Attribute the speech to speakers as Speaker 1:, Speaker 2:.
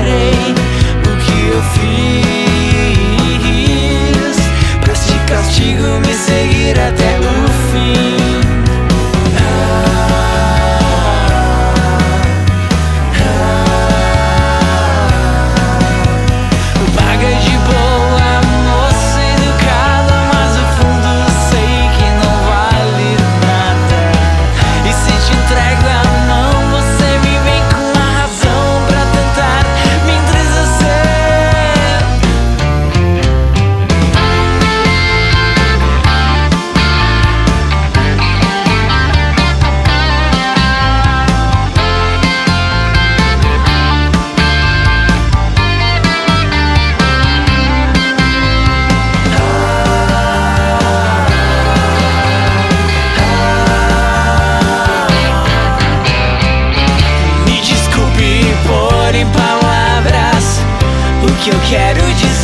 Speaker 1: farei o que eu fiz, pra este castigo me seguir até o fim. Paga de boa, moça educada, mas no fundo sei que não vale nada. E se te entrego a mão, você me vem com uma razão pra tentar me entristecer. Me desculpe por em palavras o que eu quero dizer.